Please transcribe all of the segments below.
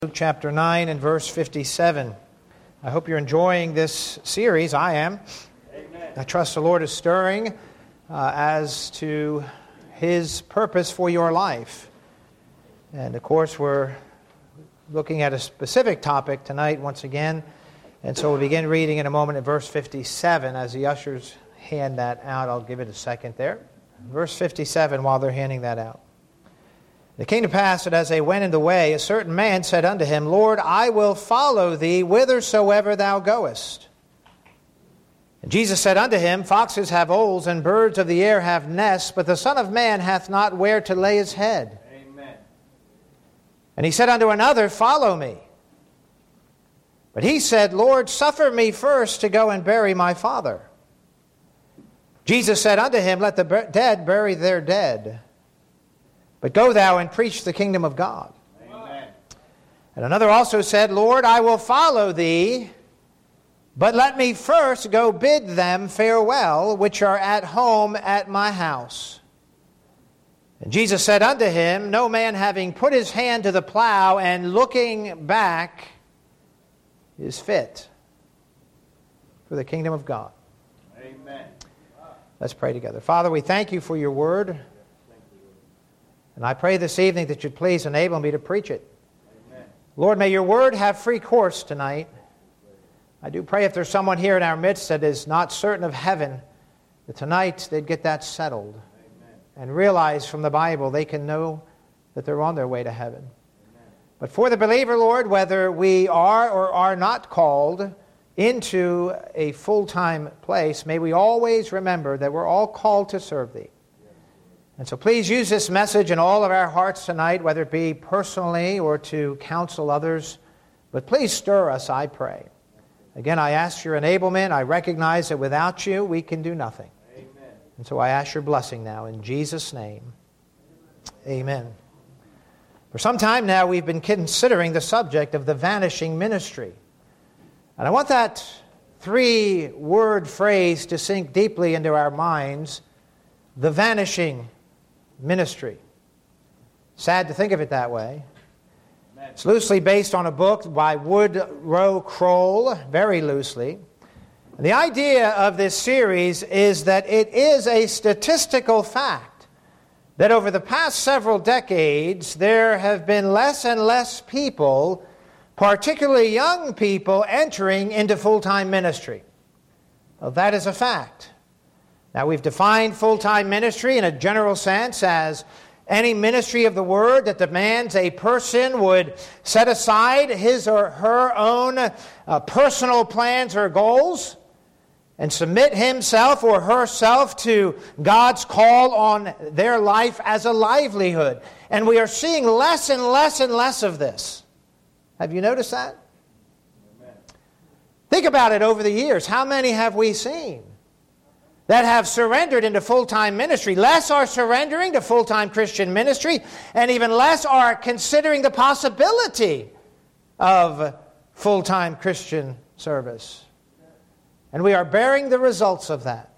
Luke chapter 9 and verse 57. I hope you're enjoying this series. I am. Amen. I trust the Lord is stirring as to His purpose for your life. And of course, we're looking at a specific topic tonight once again. And so we'll begin reading in a moment at verse 57. As the ushers hand that out, I'll give it a second there. Verse 57 while they're handing that out. It came to pass that as they went in the way, a certain man said unto him, Lord, I will follow thee whithersoever thou goest. And Jesus said unto him, Foxes have holes, and birds of the air have nests, but the Son of Man hath not where to lay his head. Amen. And he said unto another, Follow me. But he said, Lord, suffer me first to go and bury my father. Jesus said unto him, Let the dead bury their dead. But go thou and preach the kingdom of God. Amen. And another also said, Lord, I will follow thee, but let me first go bid them farewell, which are at home at my house. And Jesus said unto him, No man having put his hand to the plow and looking back is fit for the kingdom of God. Amen. Let's pray together. Father, we thank you for your word. And I pray this evening that you'd please enable me to preach it. Amen. Lord, may your word have free course tonight. I do pray if there's someone here in our midst that is not certain of heaven, that tonight they'd get that settled. Amen. And realize from the Bible they can know that they're on their way to heaven. Amen. But for the believer, Lord, whether we are or are not called into a full-time place, may we always remember that we're all called to serve thee. And so please use this message in all of our hearts tonight, whether it be personally or to counsel others. But please stir us, I pray. Again, I ask your enablement. I recognize that without you, we can do nothing. Amen. And so I ask your blessing now in Jesus' name. Amen. For some time now, we've been considering the subject of the vanishing ministry. And I want that three-word phrase to sink deeply into our minds, the vanishing ministry. Sad to think of it that way. Amen. It's loosely based on a book by Woodrow Kroll, very loosely. And the idea of this series is that it is a statistical fact that over the past several decades there have been less and less people, particularly young people, entering into full-time ministry. Well, that is a fact. Now, we've defined full-time ministry in a general sense as any ministry of the Word that demands a person would set aside his or her own personal plans or goals and submit himself or herself to God's call on their life as a livelihood. And we are seeing less and less and less of this. Have you noticed that? Amen. Think about it over the years. How many have we seen that have surrendered into full-time ministry? Less are surrendering to full-time Christian ministry, and even less are considering the possibility of full-time Christian service. And we are bearing the results of that.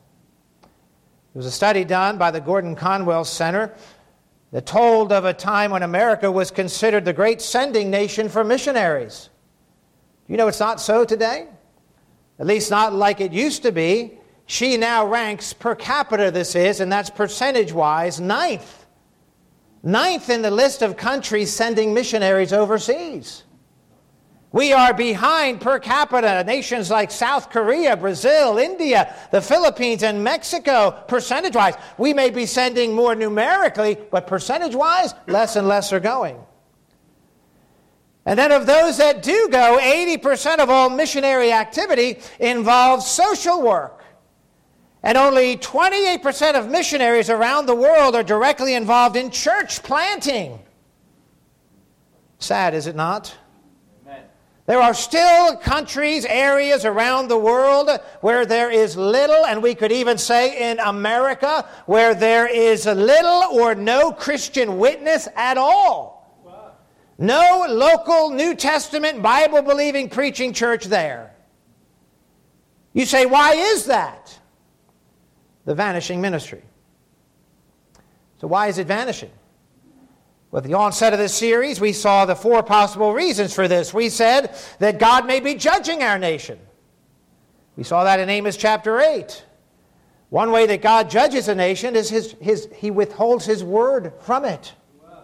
There was a study done by the Gordon Conwell Center that told of a time when America was considered the great sending nation for missionaries. Do you know it's not so today? At least not like it used to be. She now ranks per capita, this is, and that's percentage-wise, ninth. Ninth in the list of countries sending missionaries overseas. We are behind per capita nations like South Korea, Brazil, India, the Philippines, and Mexico, percentage-wise. We may be sending more numerically, but percentage-wise, less and less are going. And then of those that do go, 80% of all missionary activity involves social work. And only 28% of missionaries around the world are directly involved in church planting. Sad, is it not? Amen. There are still countries, areas around the world where there is little, and we could even say in America, where there is little or no Christian witness at all. Wow. No local New Testament Bible-believing preaching church there. You say, why is that? The vanishing ministry. So why is it vanishing? With the onset of this series, we saw the 4 possible reasons for this. We said that God may be judging our nation. We saw that in Amos chapter 8. One way that God judges a nation is He withholds His word from it.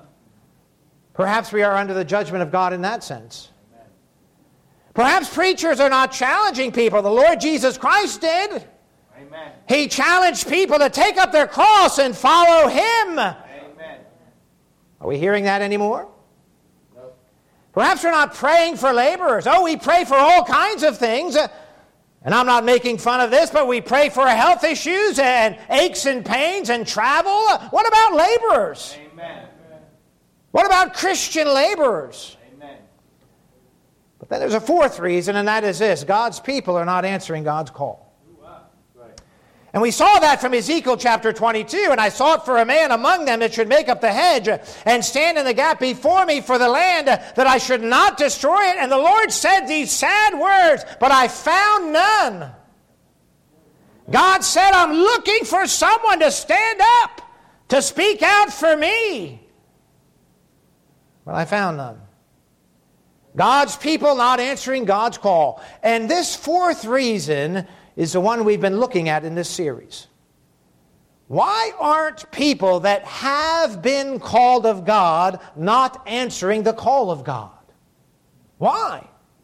Perhaps we are under the judgment of God in that sense. Perhaps preachers are not challenging people. The Lord Jesus Christ did. Amen. He challenged people to take up their cross and follow Him. Amen. Are we hearing that anymore? No. Perhaps we're not praying for laborers. Oh, we pray for all kinds of things. And I'm not making fun of this, but we pray for health issues and aches and pains and travel. What about laborers? Amen. What about Christian laborers? Amen. But then there's a 4th reason, and that is this. God's people are not answering God's call. And we saw that from Ezekiel chapter 22. And I sought for a man among them that should make up the hedge and stand in the gap before me for the land, that I should not destroy it. And the Lord said these sad words, but I found none. God said, I'm looking for someone to stand up, to speak out for me. But I found none. God's people not answering God's call. And this 4th reason is the one we've been looking at in this series. Why aren't people that have been called of God not answering the call of God? Why?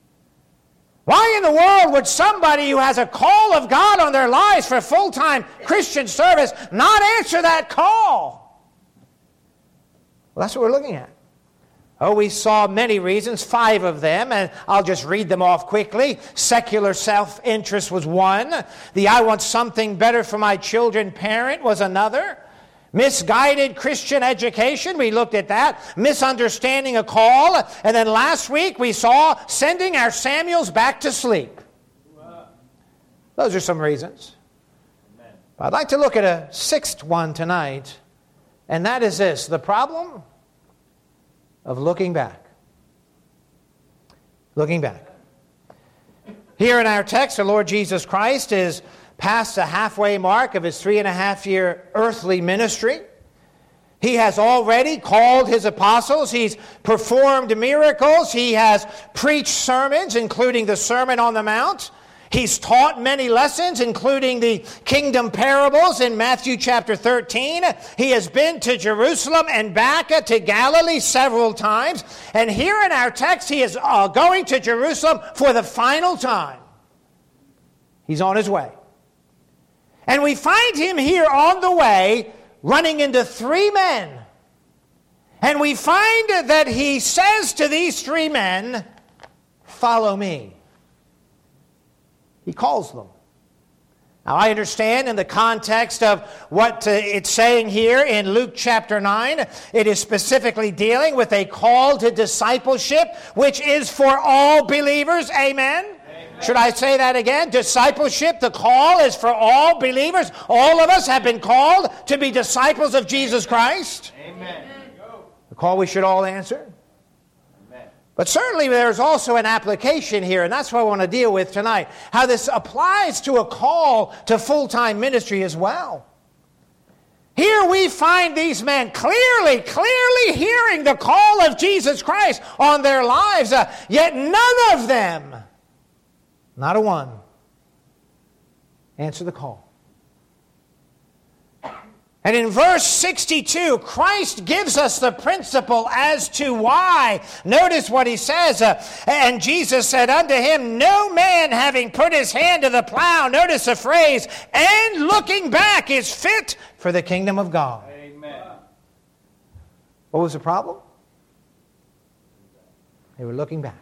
Why in the world would somebody who has a call of God on their lives for full-time Christian service not answer that call? Well, that's what we're looking at. Oh, we saw many reasons, 5 of them, and I'll just read them off quickly. Secular self-interest was one. The I want something better for my children parent was another. Misguided Christian education, we looked at that. Misunderstanding a call. And then last week we saw sending our Samuels back to sleep. Those are some reasons. I'd like to look at a 6th one tonight, and that is this: the problem of looking back. Looking back. Here in our text, the Lord Jesus Christ is past the halfway mark of His 3.5-year earthly ministry. He has already called His apostles. He's performed miracles. He has preached sermons, including the Sermon on the Mount. He's taught many lessons, including the kingdom parables in Matthew chapter 13. He has been to Jerusalem and back to Galilee several times. And here in our text, He is going to Jerusalem for the final time. He's on His way. And we find Him here on the way running into 3 men. And we find that He says to these 3 men, "Follow me." He calls them. Now, I understand in the context of what it's saying here in Luke chapter 9, it is specifically dealing with a call to discipleship, which is for all believers. Amen? Amen. Should I say that again? Discipleship, the call is for all believers. All of us have been called to be disciples of Jesus Christ. Amen. The call we should all answer. But certainly there's also an application here, and that's what I want to deal with tonight, how this applies to a call to full-time ministry as well. Here we find these men clearly hearing the call of Jesus Christ on their lives, yet none of them, not a one, answer the call. And in verse 62, Christ gives us the principle as to why. Notice what He says. And Jesus said unto him, "No man having put his hand to the plow," notice the phrase, "and looking back is fit for the kingdom of God." Amen. What was the problem? They were looking back.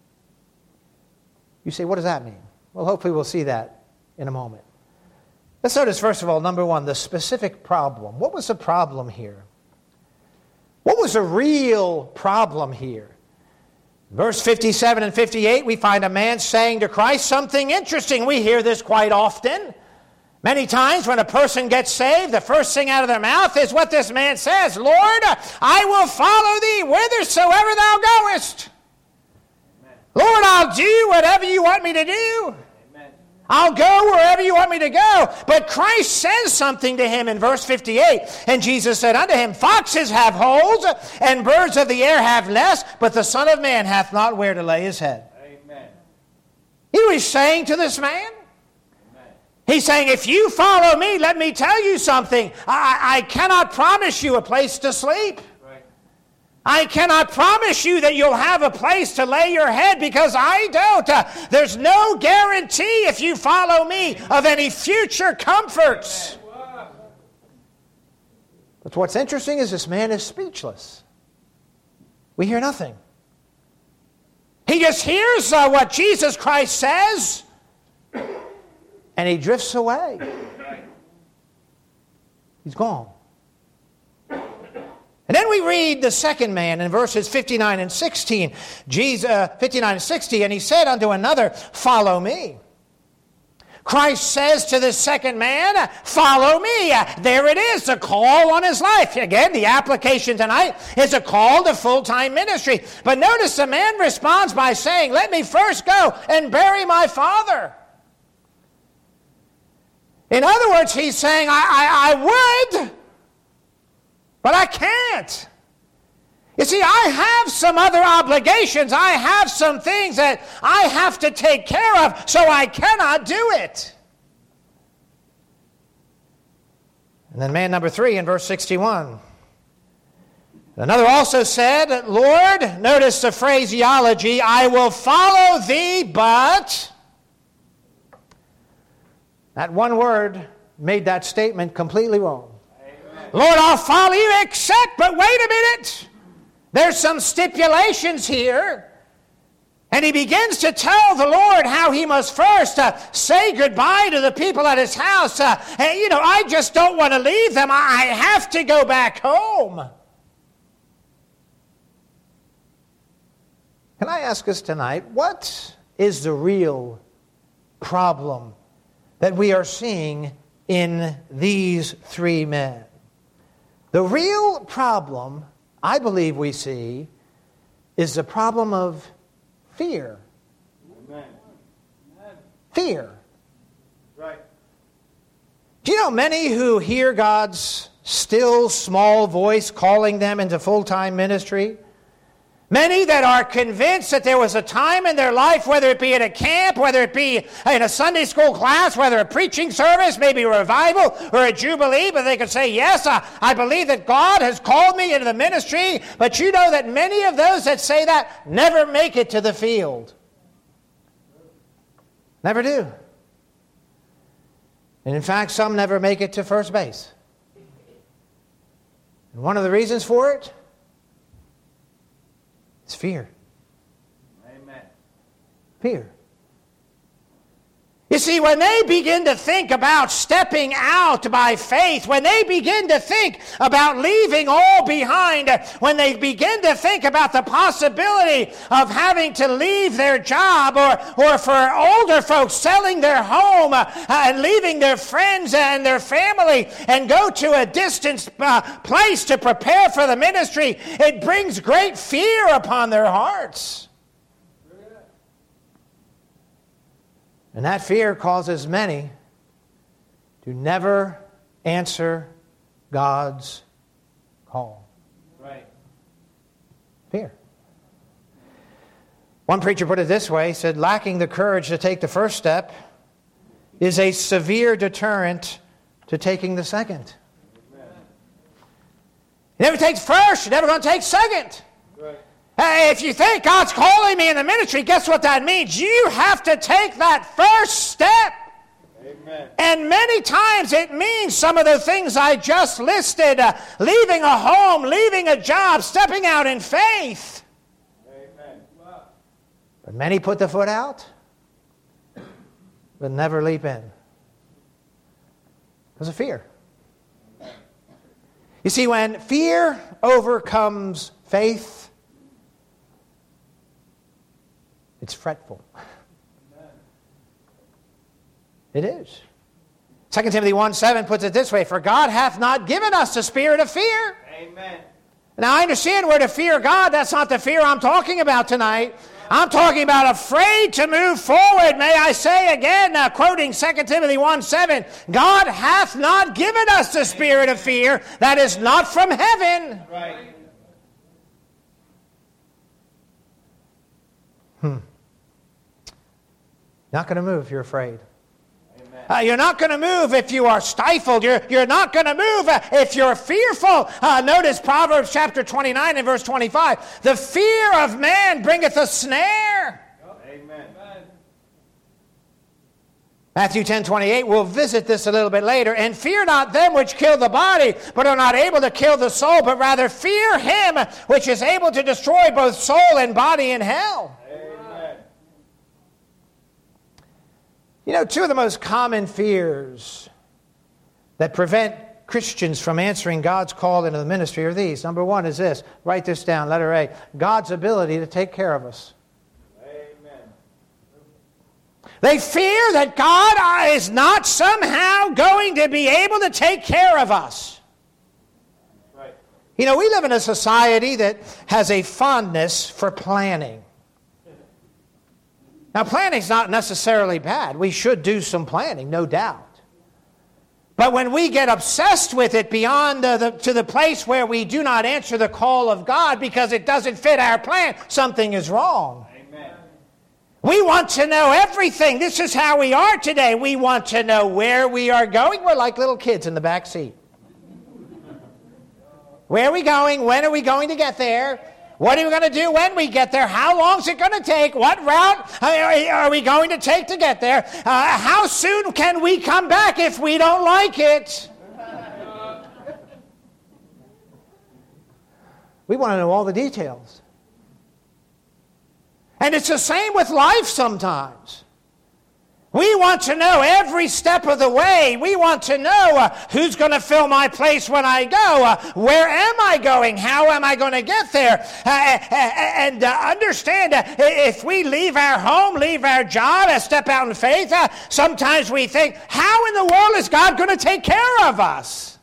You say, what does that mean? Well, hopefully we'll see that in a moment. Let's notice, first of all, number 1, the specific problem. What was the problem here? What was the real problem here? Verse 57 and 58, we find a man saying to Christ something interesting. We hear this quite often. Many times when a person gets saved, the first thing out of their mouth is what this man says: "Lord, I will follow thee whithersoever thou goest." Amen. Lord, I'll do whatever you want me to do. Amen. I'll go wherever you want me to go. But Christ says something to him in verse 58. And Jesus said unto him, foxes have holes, and birds of the air have nests, but the Son of Man hath not where to lay his head. Amen. You know what he's saying to this man? He's saying, if you follow me, let me tell you something. I cannot promise you a place to sleep. Right. I cannot promise you that you'll have a place to lay your head, because I don't. There's no guarantee, if you follow me, of any future comforts. But what's interesting is this man is speechless. We hear nothing. He just hears what Jesus Christ says, and he drifts away. He's gone. And then we read the second man in verses 59 and 16. 59 and 60, and he said unto another, follow me. Christ says to the second man, follow me. There it is, a call on his life. Again, the application tonight is a call to full-time ministry. But notice the man responds by saying, let me first go and bury my father. In other words, he's saying, I would, but I can't. You see, I have some other obligations. I have some things that I have to take care of, so I cannot do it. And then man number 3 in verse 61. Another also said, Lord, notice the phraseology, I will follow thee, but... That one word made that statement completely wrong. Amen. Lord, I'll follow you, except, but wait a minute. There's some stipulations here. And he begins to tell the Lord how he must first say goodbye to the people at his house. I just don't want to leave them. I have to go back home. Can I ask us tonight, what is the real problem that we are seeing in these 3 men? The real problem, I believe we see, is the problem of fear. Amen. Fear. Right. Do you know many who hear God's still small voice calling them into full-time ministry? Many that are convinced that there was a time in their life, whether it be at a camp, whether it be in a Sunday school class, whether a preaching service, maybe a revival or a jubilee, but they could say, yes, I believe that God has called me into the ministry. But you know that many of those that say that never make it to the field. Never do. And in fact, some never make it to first base. And one of the reasons for it, it's fear. Amen. Fear. You see, when they begin to think about stepping out by faith, when they begin to think about leaving all behind, when they begin to think about the possibility of having to leave their job, or for older folks selling their home and leaving their friends and their family and go to a distant place to prepare for the ministry, it brings great fear upon their hearts. And that fear causes many to never answer God's call. Right. Fear. One preacher put it this way, he said, lacking the courage to take the first step is a severe deterrent to taking the second. Amen. You never takes first, you're never going to take second. Right. Hey, if you think God's calling me in the ministry, guess what that means? You have to take that first step. Amen. And many times it means some of the things I just listed, leaving a home, leaving a job, stepping out in faith. Amen. Wow. But many put the foot out, but never leap in. Because of fear. You see, when fear overcomes faith, it's fretful. It is. 2 Timothy 1:7 puts it this way, for God hath not given us the spirit of fear. Amen. Now I understand we're to fear God. That's not the fear I'm talking about tonight. I'm talking about afraid to move forward. May I say again, quoting 2 Timothy 1:7, God hath not given us the spirit of fear. That is not from heaven. Right. Not going to move if you're afraid. You're not going to move if you are stifled. You're not going to move if you're fearful. Notice Proverbs chapter 29 and verse 25. The fear of man bringeth a snare. Amen. Matthew 10:28, we'll visit this a little bit later. And fear not them which kill the body, but are not able to kill the soul, but rather fear him which is able to destroy both soul and body in hell. Amen. You know, two of the most common fears that prevent Christians from answering God's call into the ministry are these. Number one is this. Write this down, letter A. God's ability to take care of us. Amen. They fear that God is not somehow going to be able to take care of us. Right. You know, we live in a society that has a fondness for planning. Now, planning's not necessarily bad. We should do some planning, no doubt. But when we get obsessed with it beyond to the place where we do not answer the call of God because it doesn't fit our plan, something is wrong. Amen. We want to know everything. This is how we are today. We want to know where we are going. We're like little kids in the back seat. Where are we going? When are we going to get there? What are we going to do when we get there? How long is it going to take? What route are we going to take to get there? How soon can we come back if we don't like it? We want to know all the details. And it's the same with life sometimes. We want to know every step of the way. We want to know who's going to fill my place when I go. Where am I going? How am I going to get there? And understand, if we leave our home, leave our job, step out in faith, sometimes we think, how in the world is God going to take care of us?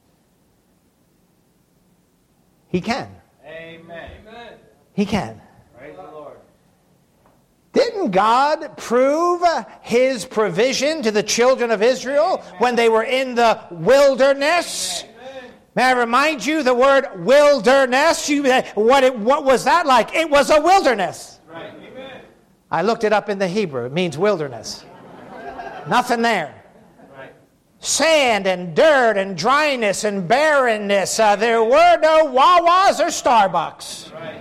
He can. Amen. He can. Praise the Lord. Didn't God prove his provision to the children of Israel when they were in the wilderness? May I remind you the word wilderness? What was that like? It was a wilderness. Right. Amen. I looked it up in the Hebrew. It means wilderness. Nothing there. Right. Sand and dirt and dryness and barrenness. There were no Wawas or Starbucks. Right.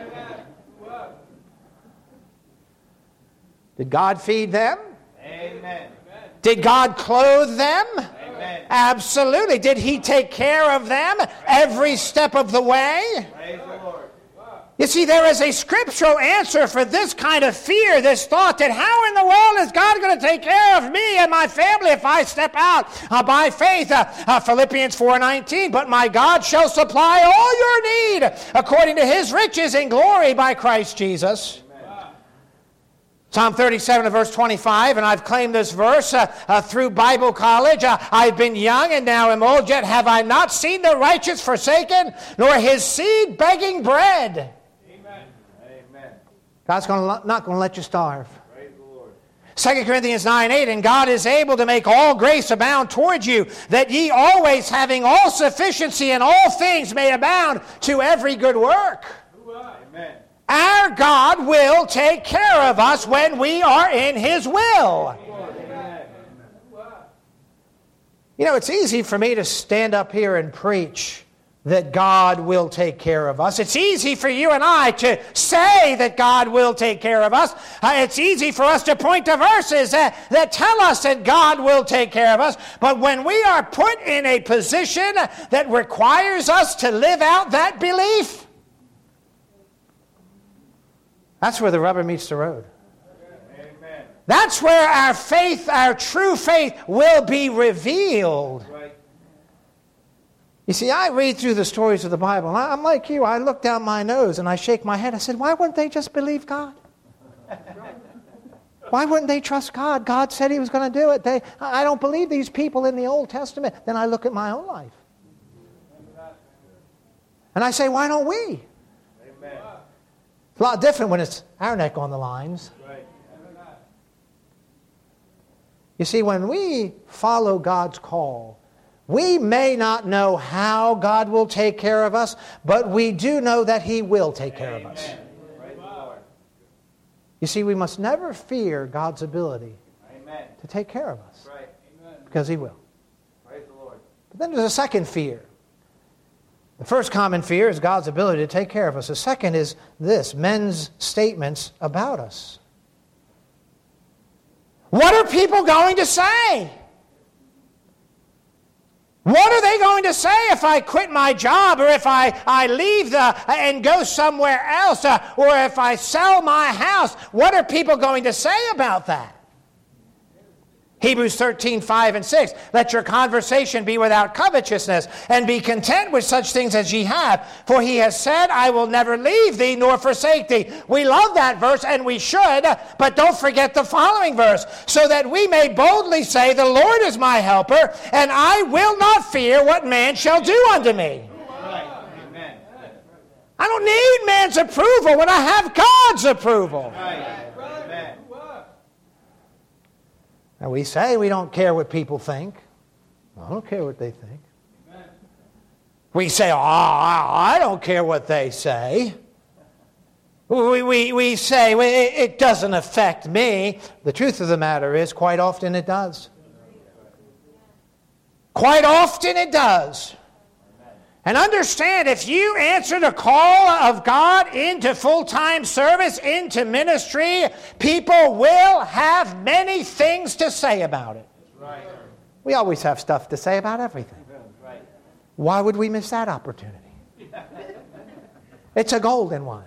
Did God feed them? Amen. Did God clothe them? Amen. Absolutely. Did he take care of them every step of the way? Praise the Lord. You see, there is a scriptural answer for this kind of fear, this thought that how in the world is God going to take care of me and my family if I step out by faith? Philippians 4:19, but my God shall supply all your need according to his riches in glory by Christ Jesus. Psalm 37 verse 25, and I've claimed this verse through Bible college. I've been young and now am old, yet have I not seen the righteous forsaken, nor his seed begging bread. Amen. Amen. God's not going to let you starve. Praise the Lord. 2 Corinthians 9:8, and God is able to make all grace abound toward you, that ye always having all sufficiency in all things may abound to every good work. Amen. Our God will take care of us when we are in his will. Amen. You know, it's easy for me to stand up here and preach that God will take care of us. It's easy for you and I to say that God will take care of us. It's easy for us to point to verses that tell us that God will take care of us. But when we are put in a position that requires us to live out that belief, that's where the rubber meets the road. Amen. That's where our faith, our true faith, will be revealed. Right. You see, I read through the stories of the Bible, and I'm like you. I look down my nose and I shake my head. I said, why wouldn't they just believe God? Why wouldn't they trust God? God said he was going to do it. I don't believe these people in the Old Testament. Then I look at my own life. And I say, why don't we? Amen. a lot different when it's our neck on the lines. Right. You see, when we follow God's call, we may not know how God will take care of us, but we do know that He will take care of us. Praise the Lord. You see, we must never fear God's ability Amen. to take care of us, Right. Amen. because He will. Praise the Lord. But then there's a second fear. The first common fear is God's ability to take care of us. The second is this: men's statements about us. What are people going to say? What are they going to say if I quit my job, or if I leave and go somewhere else, or if I sell my house? What are people going to say about that? Hebrews 13:5-6. Let your conversation be without covetousness, and be content with such things as ye have. For he has said, I will never leave thee nor forsake thee. We love that verse, and we should, but don't forget the following verse. So that we may boldly say, the Lord is my helper, and I will not fear what man shall do unto me. Right. Amen. I don't need man's approval when I have God's approval. Right. Amen. And we say we don't care what people think. I don't care what they think. Amen. We say, I don't care what they say. We say, well, it doesn't affect me. The truth of the matter is, quite often it does. Quite often it does. And understand, if you answer the call of God into full-time service, into ministry, people will have many things to say about it. Right. We always have stuff to say about everything. Right. Why would we miss that opportunity? It's a golden one.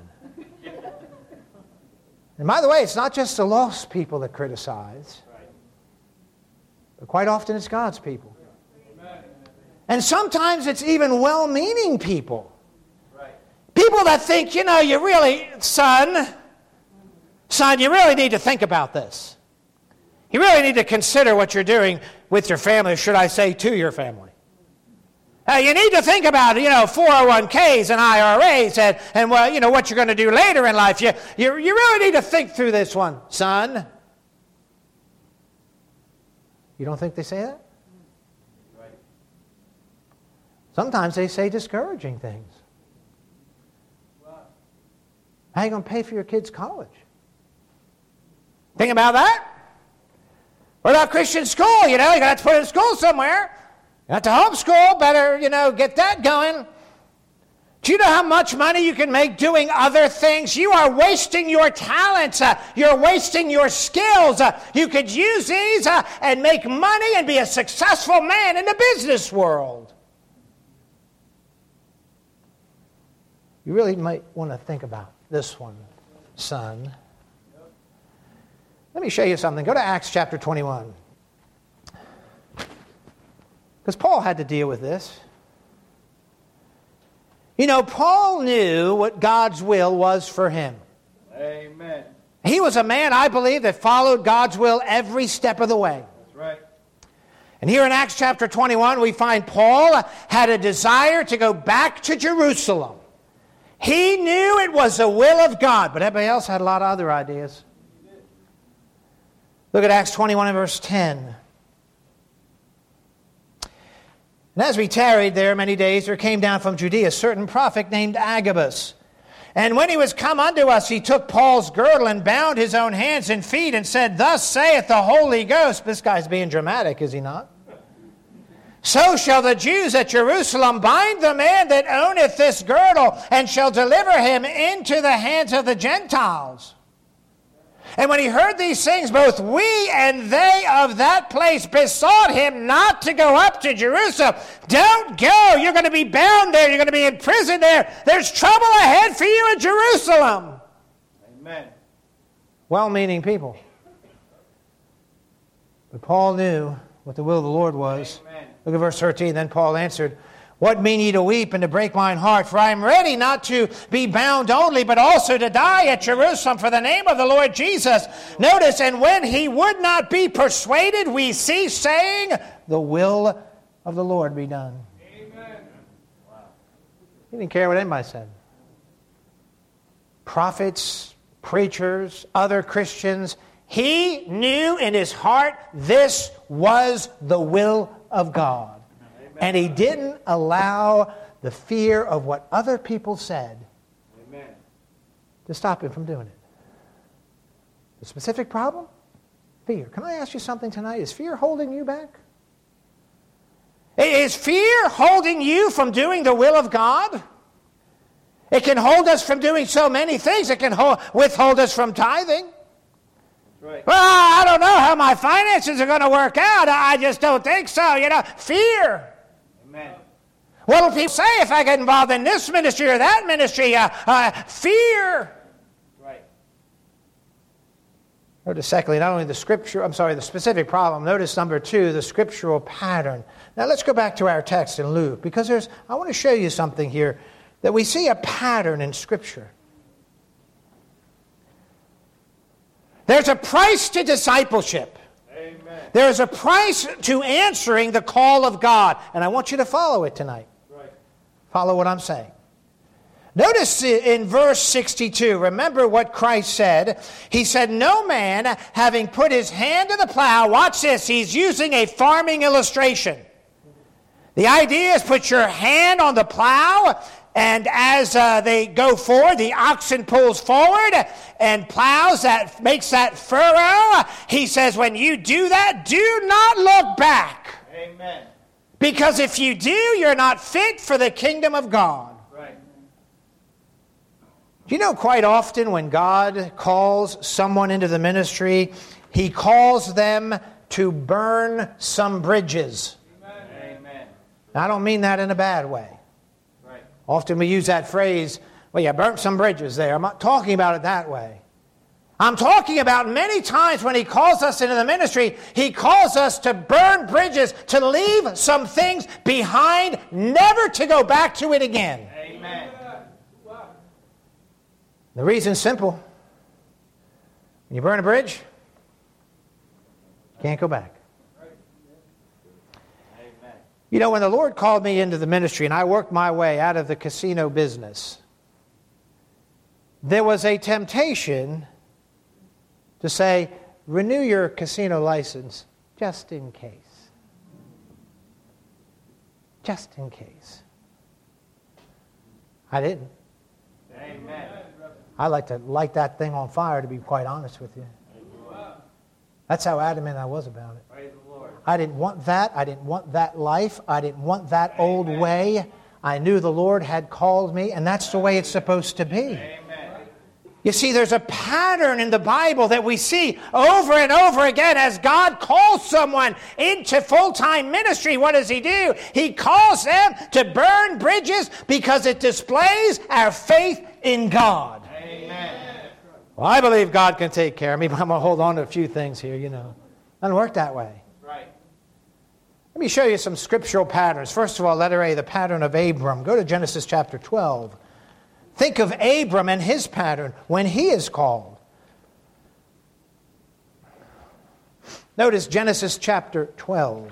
And by the way, it's not just the lost people that criticize, but quite often it's God's people. And sometimes it's even well-meaning people. Right. People that think, you really, son, you really need to think about this. You really need to consider what you're doing with your family, or should I say to your family. You need to think about, 401ks and IRAs and what you're going to do later in life. You really need to think through this one, son. You don't think they say that? Sometimes they say discouraging things. How are you going to pay for your kids' college? Think about that? What about Christian school? You're going to have to put it in school somewhere. You have to homeschool. Better, get that going. Do you know how much money you can make doing other things? You are wasting your talents. You're wasting your skills. You could use these and make money and be a successful man in the business world. You really might want to think about this one, son. Let me show you something. Go to Acts chapter 21. Because Paul had to deal with this. Paul knew what God's will was for him. Amen. He was a man, I believe, that followed God's will every step of the way. That's right. And here in Acts chapter 21, we find Paul had a desire to go back to Jerusalem. He knew it was the will of God, but everybody else had a lot of other ideas. Look at Acts 21 and verse 10. And as we tarried there many days, there came down from Judea a certain prophet named Agabus. And when he was come unto us, he took Paul's girdle and bound his own hands and feet and said, Thus saith the Holy Ghost. This guy's being dramatic, is he not? So shall the Jews at Jerusalem bind the man that owneth this girdle, and shall deliver him into the hands of the Gentiles. And when he heard these things, both we and they of that place besought him not to go up to Jerusalem. Don't go. You're going to be bound there. You're going to be in prison there. There's trouble ahead for you in Jerusalem. Amen. Well-meaning people. But Paul knew what the will of the Lord was. Amen. Look at verse 13. Then Paul answered, What mean ye to weep and to break mine heart? For I am ready not to be bound only, but also to die at Jerusalem for the name of the Lord Jesus. Notice, and when he would not be persuaded, we cease saying, The will of the Lord be done. Amen. He didn't care what anybody said. prophets, preachers, other Christians. He knew in his heart this was the will of God. Amen. And he didn't allow the fear of what other people said to stop him from doing it. The specific problem? Fear. Can I ask you something tonight? Is fear holding you back? Is fear holding you from doing the will of God? It can hold us from doing so many things. It can withhold us from tithing. Right. Well, I don't know how my finances are going to work out. I just don't think so. Fear. Amen. What will people say if I get involved in this ministry or that ministry? Fear. Right. Notice, secondly, not only the specific problem. Notice number 2, the scriptural pattern. Now let's go back to our text in Luke, because I want to show you something here, that we see a pattern in Scripture. There's a price to discipleship. Amen. There's a price to answering the call of God. And I want you to follow it tonight. Right. Follow what I'm saying. Notice in verse 62, remember what Christ said. He said, no man having put his hand to the plow, watch this, he's using a farming illustration. The idea is put your hand on the plow, and as they go forward, the oxen pulls forward and plows, that makes that furrow. He says, when you do that, do not look back. Amen. Because if you do, you're not fit for the kingdom of God. Right. Do you know quite often when God calls someone into the ministry, He calls them to burn some bridges. Amen. I don't mean that in a bad way. Often we use that phrase, well, you burnt some bridges there. I'm not talking about it that way. I'm talking about many times when He calls us into the ministry, He calls us to burn bridges, to leave some things behind, never to go back to it again. Amen. The reason's simple. When you burn a bridge, you can't go back. You know, when the Lord called me into the ministry and I worked my way out of the casino business, there was a temptation to say, renew your casino license just in case. Just in case. I didn't. Amen. I like to light that thing on fire, to be quite honest with you. That's how adamant I was about it. Praise the Lord. I didn't want that. I didn't want that life. I didn't want that old way. I knew the Lord had called me, and that's the way it's supposed to be. Amen. You see, there's a pattern in the Bible that we see over and over again. As God calls someone into full-time ministry, what does He do? He calls them to burn bridges because it displays our faith in God. Amen. Well, I believe God can take care of me, but I'm going to hold on to a few things here, It doesn't work that way. Right. Let me show you some scriptural patterns. First of all, letter A, the pattern of Abram. Go to Genesis chapter 12. Think of Abram and his pattern when he is called. Notice Genesis chapter 12.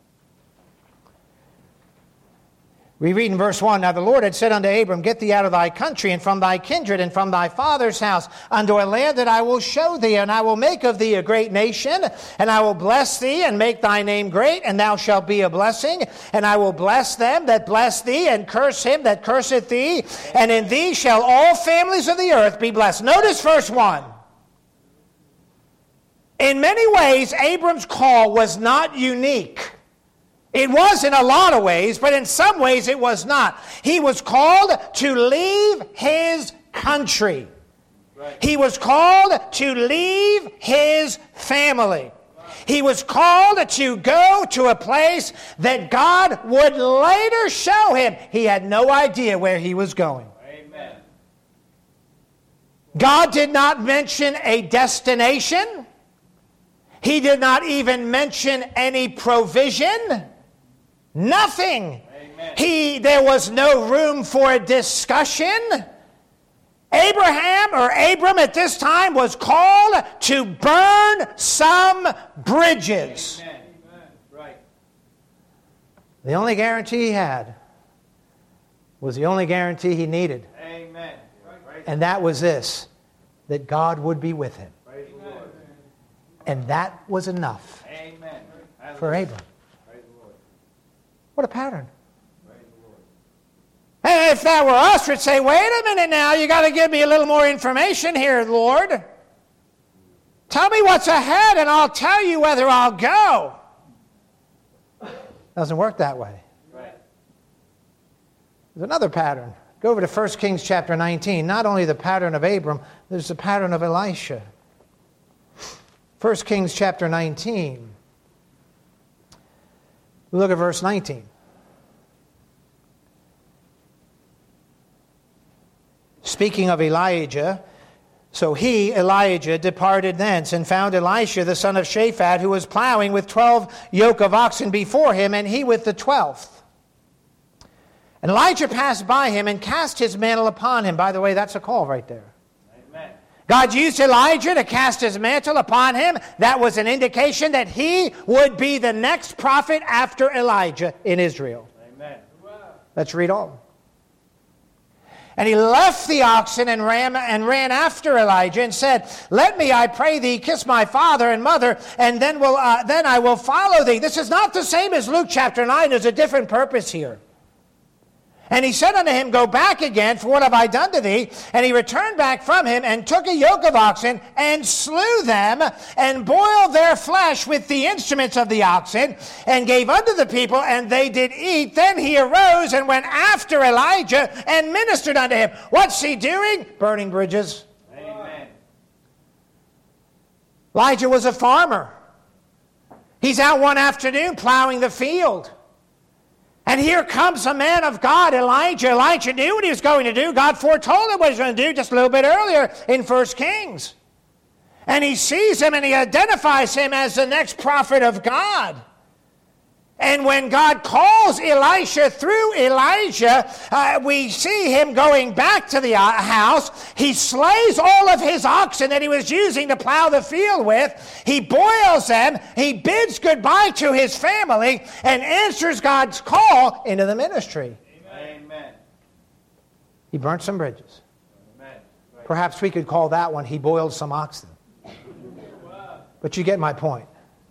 We read in verse 1, now the Lord had said unto Abram, get thee out of thy country, and from thy kindred, and from thy father's house, unto a land that I will show thee, and I will make of thee a great nation, and I will bless thee, and make thy name great, and thou shalt be a blessing, and I will bless them that bless thee, and curse him that curseth thee, and in thee shall all families of the earth be blessed. Notice verse 1. In many ways, Abram's call was not unique. It was in a lot of ways, but in some ways it was not. He was called to leave his country. Right. He was called to leave his family. He was called to go to a place that God would later show him. He had no idea where he was going. Amen. God did not mention a destination. He did not even mention any provision. Nothing. Amen. There was no room for a discussion. Abram at this time was called to burn some bridges. Amen. Right. The only guarantee he had was the only guarantee he needed. Amen. And that was this, that God would be with him. Praise the Lord. And that was enough Amen. for Abram. Praise the Lord. What a pattern. Praise the Lord. And if that were us, we'd say, wait a minute now, you got to give me a little more information here, Lord. Tell me what's ahead and I'll tell you whether I'll go. Doesn't work that way. Right. There's another pattern. Go over to 1 Kings chapter 19. Not only the pattern of Abram, there's the pattern of Elisha. 1 Kings chapter 19. Look at verse 19. Speaking of Elijah, so he, Elijah, departed thence and found Elisha the son of Shaphat, who was plowing with 12 yoke of oxen before him, and he with the 12th. And Elijah passed by him and cast his mantle upon him. By the way, that's a call right there. Amen. God used Elijah to cast his mantle upon him. That was an indication that he would be the next prophet after Elijah in Israel. Amen. Let's read on. And he left the oxen and ran after Elijah and said, let me, I pray thee, kiss my father and mother, and then I will follow thee. This is not the same as Luke chapter 9. There's a different purpose here. And he said unto him, go back again, for what have I done to thee? And he returned back from him, and took a yoke of oxen, and slew them, and boiled their flesh with the instruments of the oxen, and gave unto the people, and they did eat. Then he arose, and went after Elijah, and ministered unto him. What's he doing? Burning bridges. Amen. Elijah was a farmer. He's out one afternoon plowing the field. And here comes a man of God, Elijah. Elijah knew what he was going to do. God foretold him what he was going to do just a little bit earlier in 1 Kings. And he sees him and he identifies him as the next prophet of God. And when God calls Elisha through Elijah, we see him going back to the house. He slays all of his oxen that he was using to plow the field with. He boils them. He bids goodbye to his family and answers God's call into the ministry. Amen. He burnt some bridges. Amen. Right. Perhaps we could call that one, he boiled some oxen. But you get my point.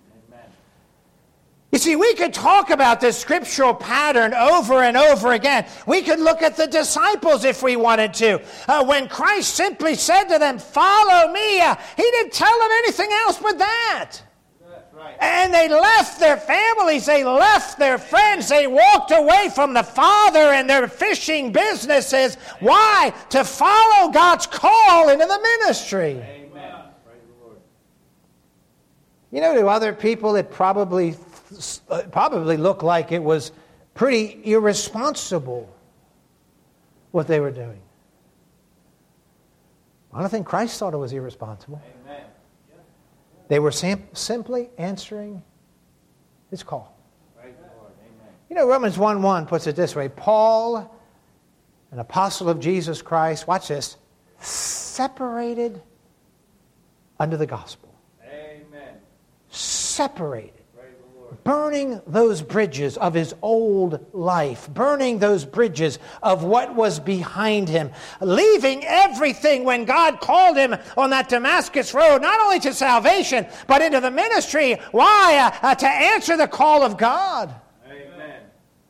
You see, we could talk about this scriptural pattern over and over again. We could look at the disciples if we wanted to. When Christ simply said to them, follow me, he didn't tell them anything else but that. That's right. And they left their families, they left their friends, they walked away from the Father and their fishing businesses. Why? To follow God's call into the ministry. Amen. Praise the Lord. You know, to other people it probably looked like it was pretty irresponsible what they were doing. I don't think Christ thought it was irresponsible. Amen. They were simply answering his call. Praise the Lord. Amen. You know, Romans 1:1 puts it this way. Paul, an apostle of Jesus Christ, watch this, separated under the gospel. Amen. Separated. Praise the Lord. Burning those bridges of his old life, burning those bridges of what was behind him, leaving everything when God called him on that Damascus road, not only to salvation, but into the ministry. Why? To answer the call of God. Amen.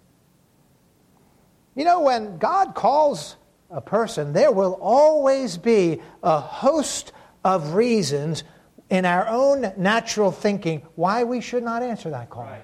You know, when God calls a person, there will always be a host of reasons in our own natural thinking why we should not answer that call. Right.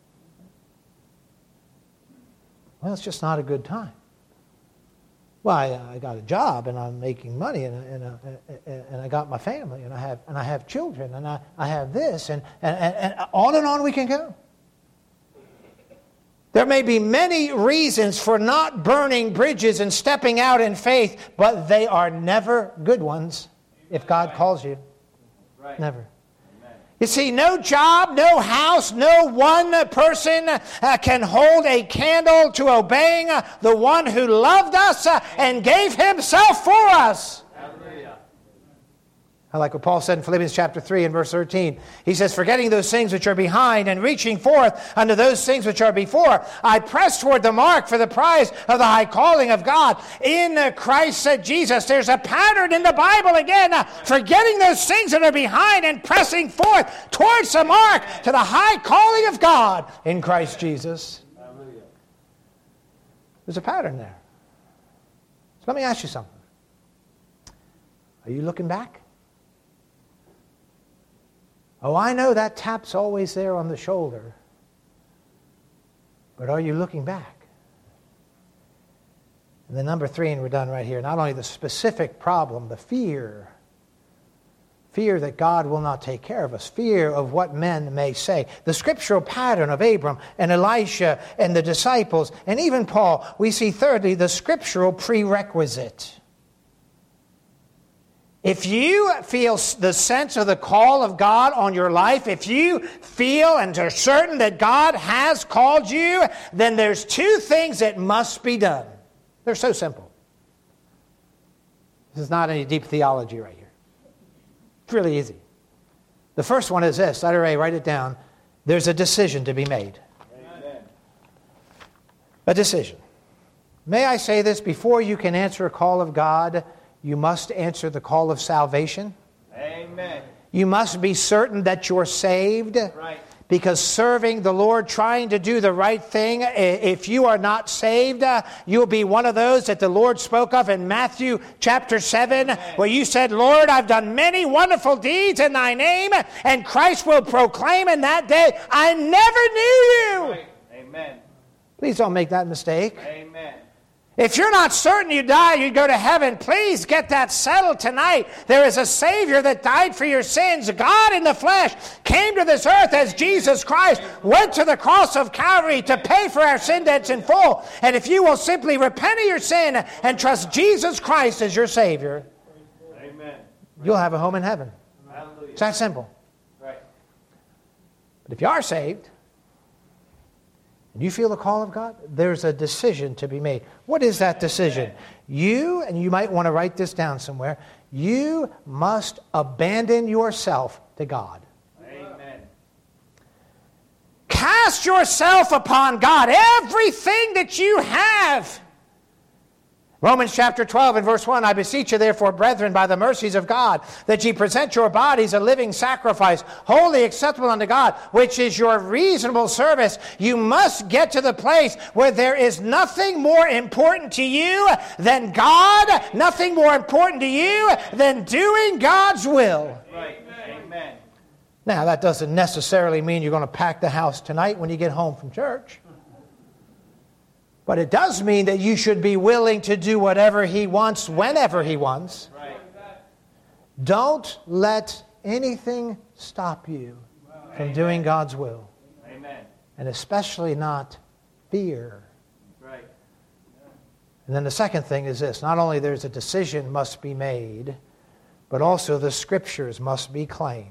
Well, it's just not a good time. Well, I got a job and I'm making money and I got my family and I have children and I have this and on we can go. There may be many reasons for not burning bridges and stepping out in faith, but they are never good ones if God calls you. Right. Never. Amen. You see, no job, no house, no one person can hold a candle to obeying the one who loved us and gave himself for us. Hallelujah. I like what Paul said in Philippians chapter 3 and verse 13. He says, forgetting those things which are behind and reaching forth unto those things which are before, I press toward the mark for the prize of the high calling of God in Christ Jesus. There's a pattern in the Bible again, forgetting those things that are behind and pressing forth towards the mark to the high calling of God in Christ Jesus. Hallelujah. There's a pattern there. So let me ask you something. Are you looking back? Oh, I know that tap's always there on the shoulder. But are you looking back? And then number 3, and we're done right here, not only the specific problem, the fear. Fear that God will not take care of us. Fear of what men may say. The scriptural pattern of Abram and Elisha and the disciples, and even Paul, we see thirdly the scriptural prerequisite. If you feel the sense of the call of God on your life, if you feel and are certain that God has called you, then there's 2 things that must be done. They're so simple. This is not any deep theology right here. It's really easy. The first one is this. Letter A, write it down. There's a decision to be made. Amen. A decision. May I say this? Before you can answer a call of God, you must answer the call of salvation. Amen. You must be certain that you're saved. Right. Because serving the Lord, trying to do the right thing, if you are not saved, you'll be one of those that the Lord spoke of in Matthew chapter 7, where you said, Lord, I've done many wonderful deeds in thy name, and Christ will proclaim in that day, I never knew you. Right. Amen. Please don't make that mistake. Amen. If you're not certain you die, you go to heaven, please get that settled tonight. There is a Savior that died for your sins. God in the flesh came to this earth as Jesus Christ, went to the cross of Calvary to pay for our sin debts in full. And if you will simply repent of your sin and trust Jesus Christ as your Savior, Amen. you'll have a home in heaven. Hallelujah. It's that simple. Right. But if you are saved, and you feel the call of God, there's a decision to be made. What is that decision? You, and you might want to write this down somewhere, you must abandon yourself to God. Amen. Cast yourself upon God. Everything that you have. Romans chapter 12 and verse 1, I beseech you therefore, brethren, by the mercies of God, that ye present your bodies a living sacrifice, wholly acceptable unto God, which is your reasonable service. You must get to the place where there is nothing more important to you than God, nothing more important to you than doing God's will. Right. Amen. Now, that doesn't necessarily mean you're going to pack the house tonight when you get home from church. But it does mean that you should be willing to do whatever He wants, whenever He wants. Right. Don't let anything stop you from doing God's will. Amen. And especially not fear. Right. And then the second thing is this. Not only there's a decision must be made, but also the Scriptures must be claimed.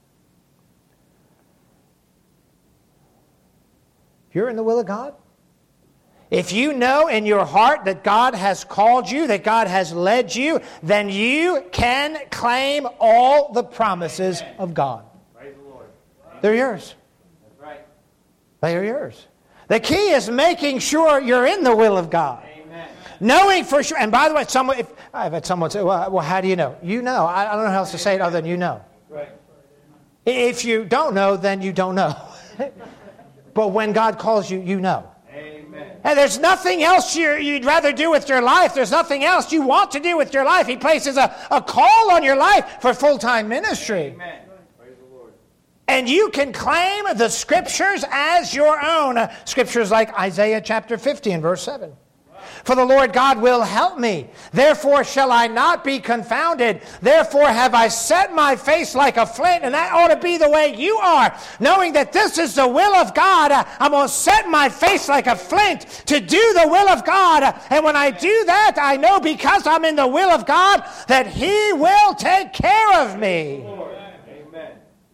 If you're in the will of God, if you know in your heart that God has called you, that God has led you, then you can claim all the promises of God. Praise the Lord. They're yours. That's right. They are yours. The key is making sure you're in the will of God. Amen. Knowing for sure. And by the way, I've had someone say, well, how do you know? You know. I don't know how else to say it other than you know. Right. If you don't know, then you don't know. But when God calls you, you know. And there's nothing else you'd rather do with your life. There's nothing else you want to do with your life. He places a call on your life for full-time ministry. Amen. Praise the Lord. And you can claim the Scriptures as your own. Scriptures like Isaiah chapter 50 and verse 7. For the Lord God will help me. Therefore shall I not be confounded. Therefore have I set my face like a flint. And that ought to be the way you are. Knowing that this is the will of God, I'm going to set my face like a flint to do the will of God. And when I do that, I know because I'm in the will of God that He will take care of me. Amen.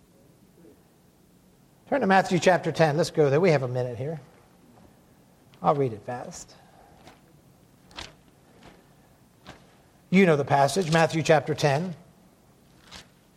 Turn to Matthew chapter 10. Let's go there. We have a minute here. I'll read it fast. You know the passage, Matthew chapter 10.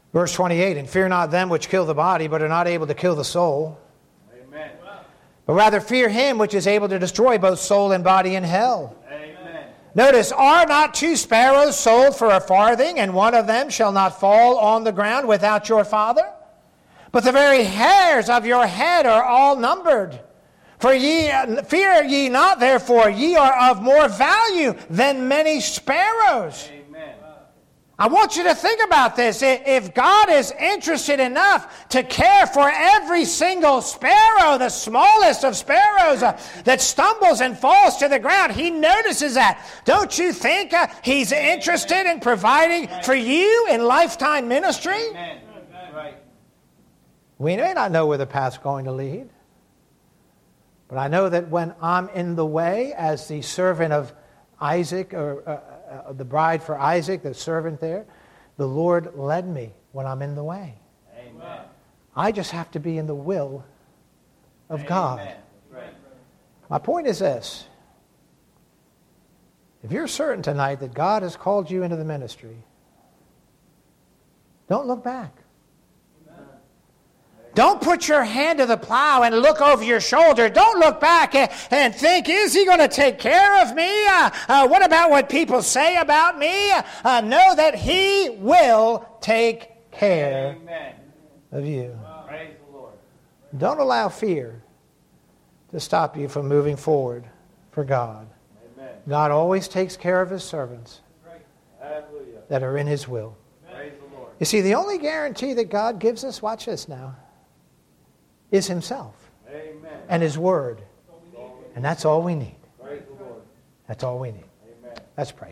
Verse 28, and fear not them which kill the body, but are not able to kill the soul. Amen. But rather fear him which is able to destroy both soul and body in hell. Amen. Notice, are not 2 sparrows sold for a farthing, and one of them shall not fall on the ground without your Father? But the very hairs of your head are all numbered. Fear ye not, therefore, ye are of more value than many sparrows. Amen. I want you to think about this. If God is interested enough to care for every single sparrow, the smallest of sparrows that stumbles and falls to the ground, He notices that. Don't you think He's interested in providing for you in lifetime ministry? Amen. Right. We may not know where the path's going to lead, but I know that when I'm in the way as the servant of Isaac, or the bride for Isaac, the servant there, the Lord led me when I'm in the way. Amen. I just have to be in the will of God. Amen. Right. My point is this. If you're certain tonight that God has called you into the ministry, don't look back. Don't put your hand to the plow and look over your shoulder. Don't look back and think, is He going to take care of me? What about what people say about me? Know that He will take care Amen. of you. Praise the Lord. Don't allow fear to stop you from moving forward for God. Amen. God always takes care of His servants Hallelujah. that are in His will. Praise the Lord. You see, the only guarantee that God gives us, watch this now, is Himself Amen. and His Word. And that's all we need. Praise the Lord. That's all we need. Amen. Let's pray.